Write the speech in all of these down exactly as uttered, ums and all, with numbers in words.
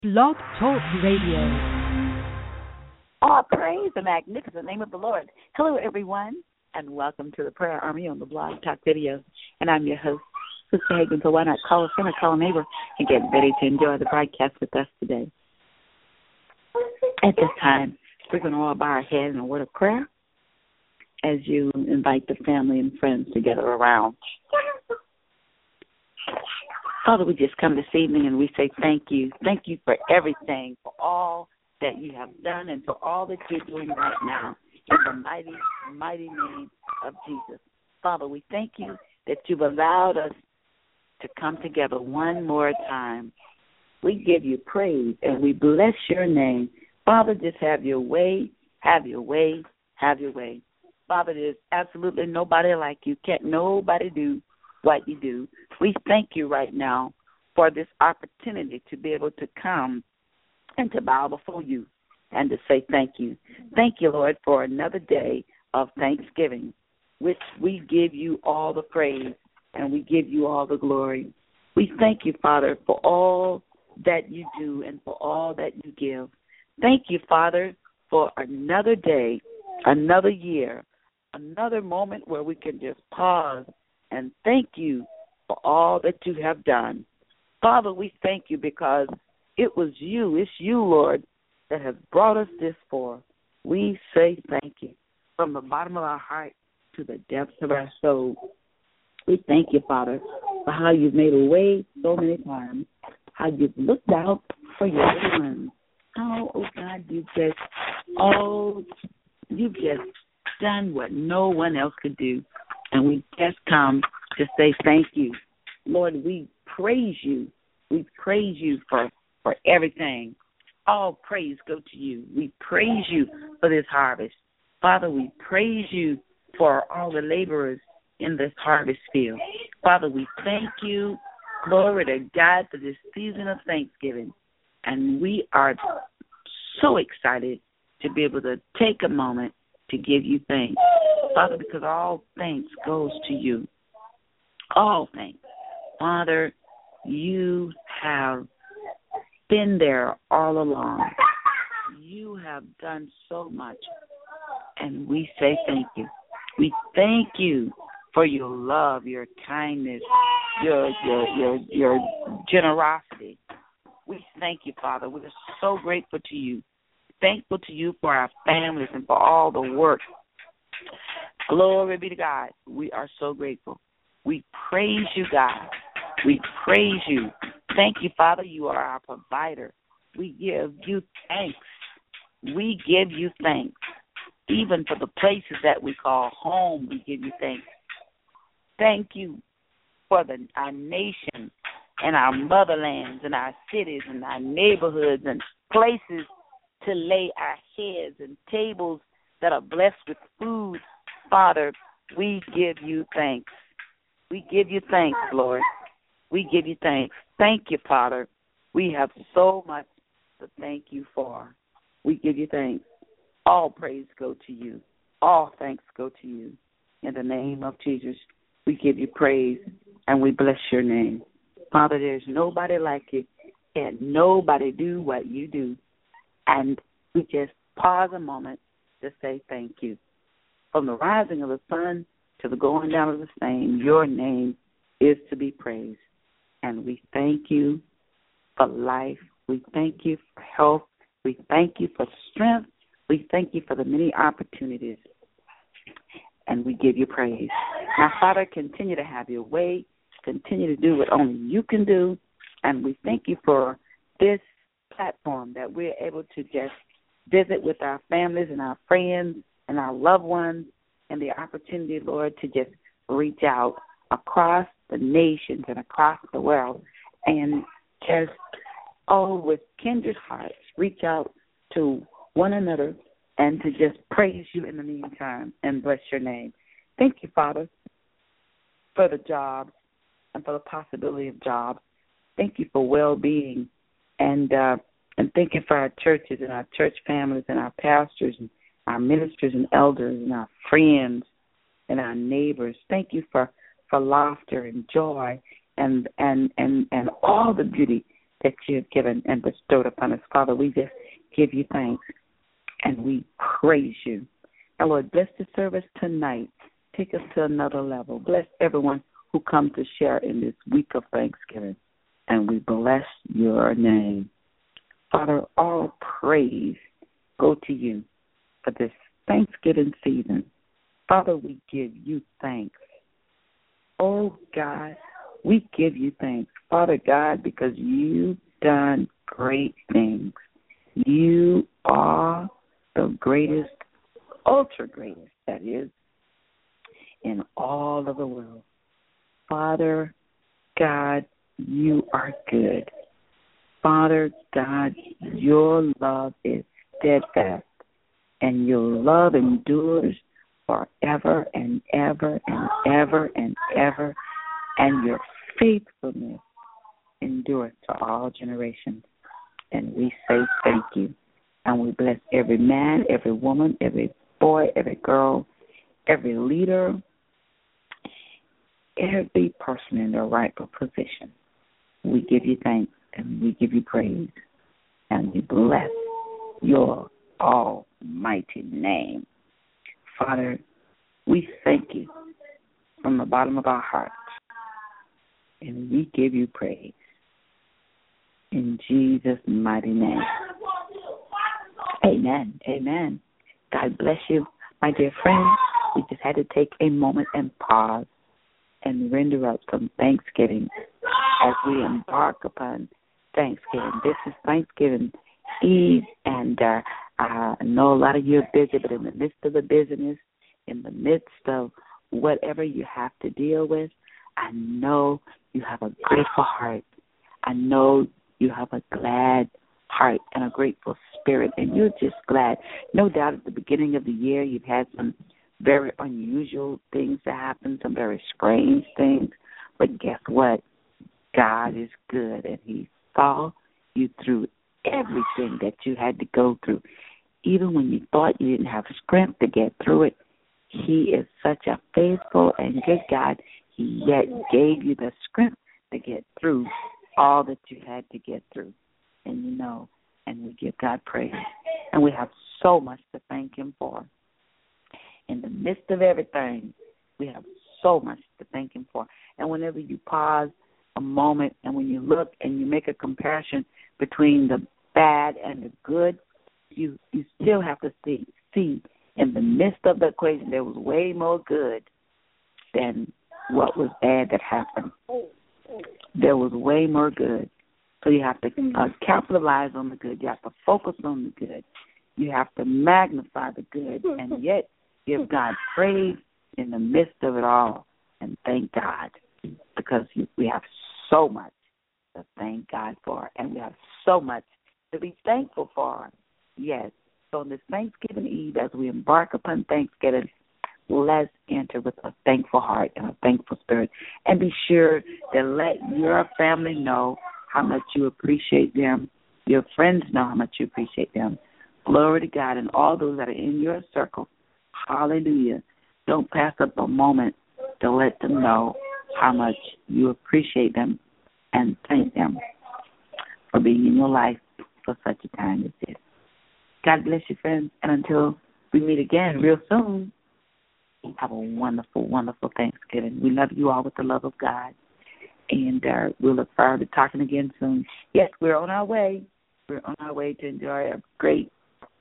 Blog Talk Radio. All praise the magnificent name of the Lord. Hello, everyone, and welcome to the Prayer Army on the Blog Talk Video. And I'm your host, Sister Hagen. So why not call a friend or call a neighbor and get ready to enjoy the broadcast with us today. At this time, we're going to all bow our heads in a word of prayer as you invite the family and friends together around. Father, we just come this evening and we say thank you. Thank you for everything, for all that you have done and for all that you're doing right now. In the mighty, mighty name of Jesus. Father, we thank you that you've allowed us to come together one more time. We give you praise and we bless your name. Father, just have your way, have your way, have your way. Father, there's absolutely nobody like you. Can't nobody do what you do. We thank you right now for this opportunity to be able to come and to bow before you and to say thank you. Thank you, Lord, for another day of Thanksgiving, which we give you all the praise and we give you all the glory. We thank you, Father, for all that you do and for all that you give. Thank you, Father, for another day, another year, another moment where we can just pause and thank you for all that you have done. Father, we thank you because it was you, it's you, Lord, that has brought us this far. We say thank you from the bottom of our heart to the depths of our soul. We thank you, Father, for how you've made a way so many times, how you've looked out for your little ones. How, oh God, you've just, oh, you've just done what no one else could do. And we just come to say thank you. Lord, we praise you. We praise you for, for everything. All praise go to you. We praise you for this harvest. Father, we praise you for all the laborers in this harvest field. Father, we thank you, glory to God, for this season of Thanksgiving. And we are so excited to be able to take a moment to give you thanks. Father, because all thanks goes to you. All thanks. Father, you have been there all along. You have done so much, and we say thank you. We thank you for your love, your kindness, your your your, your generosity. We thank you, Father. We're so grateful to you. Thankful to you for our families and for all the work. Glory be to God. We are so grateful. We praise you, God. We praise you. Thank you, Father. You are our provider. We give you thanks. We give you thanks. Even for the places that we call home, we give you thanks. Thank you for the, our nation and our motherlands and our cities and our neighborhoods and places to lay our heads and tables that are blessed with food. Father, we give you thanks. We give you thanks, Lord. We give you thanks. Thank you, Father. We have so much to thank you for. We give you thanks. All praise go to you. All thanks go to you. In the name of Jesus, we give you praise and we bless your name. Father, there's nobody like you. Can't nobody do what you do. And we just pause a moment to say thank you. From the rising of the sun to the going down of the same, your name is to be praised. And we thank you for life. We thank you for health. We thank you for strength. We thank you for the many opportunities. And we give you praise. Now, Father, continue to have your way. Continue to do what only you can do. And we thank you for this platform that we're able to just visit with our families and our friends and our loved ones, and the opportunity, Lord, to just reach out across the nations and across the world and just, oh, with kindred hearts, reach out to one another and to just praise you in the meantime and bless your name. Thank you, Father, for the jobs and for the possibility of jobs. Thank you for well-being, and uh, and thank you for our churches and our church families and our pastors and our ministers and elders and our friends and our neighbors. Thank you for, for laughter and joy and, and, and, and all the beauty that you have given and bestowed upon us. Father, we just give you thanks and we praise you. And Lord, bless the service tonight. Take us to another level. Bless everyone who comes to share in this week of Thanksgiving. And we bless your name. Father, all praise go to you for this Thanksgiving season. Father, we give you thanks. Oh, God, we give you thanks, Father God, because you've done great things. You are the greatest, ultra greatest, that is, in all of the world. Father God, you are good. Father God, your love is steadfast, and your love endures forever and ever and ever and ever, and your faithfulness endures to all generations. And we say thank you. And we bless every man, every woman, every boy, every girl, every leader, every person in their rightful position. We give you thanks and we give you praise. And we bless your almighty name. Father, we thank you from the bottom of our hearts, and we give you praise. In Jesus' mighty name. Amen. Amen. God bless you, my dear friends. We just had to take a moment and pause and render up some thanksgiving as we embark upon Thanksgiving. This is Thanksgiving Eve, and uh, I know a lot of you are busy, but in the midst of the busyness, in the midst of whatever you have to deal with, I know you have a grateful heart. I know you have a glad heart and a grateful spirit, and you're just glad. No doubt at the beginning of the year you've had some very unusual things that happen, some very strange things, but guess what? God is good, and he saw you through everything that you had to go through. Even when you thought you didn't have strength to get through it, he is such a faithful and good God. He yet gave you the strength to get through all that you had to get through. And you know, and we give God praise. And we have so much to thank him for. In the midst of everything, we have so much to thank him for. And whenever you pause a moment and when you look and you make a comparison between the bad and the good, you, you still have to see, see in the midst of the equation, there was way more good than what was bad that happened. There was way more good. So you have to uh, capitalize on the good. You have to focus on the good. You have to magnify the good and yet give God praise in the midst of it all and thank God, because we have so much to thank God for, and we have so much to be thankful for. Yes. So on this Thanksgiving Eve, as we embark upon Thanksgiving, let's enter with a thankful heart and a thankful spirit. And be sure to let your family know how much you appreciate them. Your friends know how much you appreciate them. Glory to God, and all those that are in your circle. Hallelujah. Don't pass up a moment to let them know how much you appreciate them and thank them for being in your life for such a time as this. God bless you, friends. And until we meet again real soon, have a wonderful, wonderful Thanksgiving. We love you all with the love of God. And uh, we'll look forward to talking again soon. Yes, we're on our way. We're on our way to enjoy a great,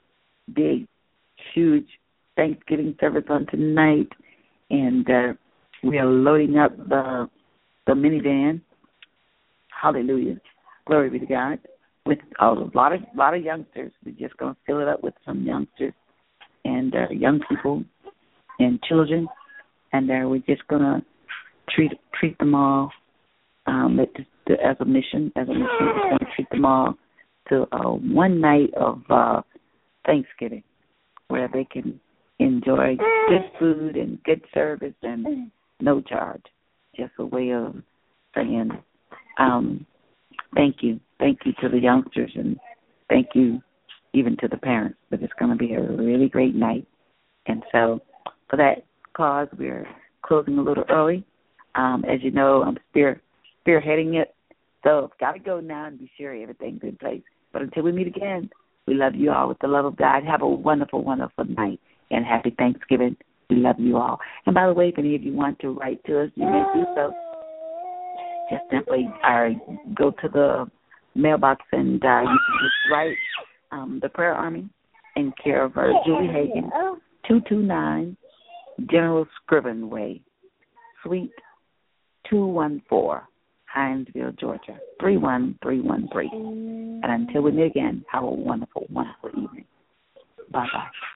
big, huge Thanksgiving service on tonight. And uh, we are loading up the, the minivan. Hallelujah. Glory be to God. With a lot of lot of youngsters. We're just going to fill it up with some youngsters and uh, young people and children. And uh, we're just going to treat treat them all um, as a mission. As a mission, we're going to treat them all to uh, one night of uh, Thanksgiving where they can enjoy good food and good service and no charge. Just a way of saying um, thank you. Thank you to the youngsters, and thank you even to the parents. But it's going to be a really great night. And so for that cause, we're closing a little early. Um, as you know, I'm spear, spearheading it, So got to go now and be sure everything's in place. But until we meet again, we love you all with the love of God. Have a wonderful, wonderful night, and happy Thanksgiving. We love you all. And by the way, if any of you want to write to us, you may do so. Just simply uh, go to the mailbox and uh, you can just write um, the Prayer Army in care of uh, Julie Hagan, two two nine General Scriven Way, Suite two one four, Hinesville, Georgia, three one three one three. And until we meet again, have a wonderful, wonderful evening. Bye-bye.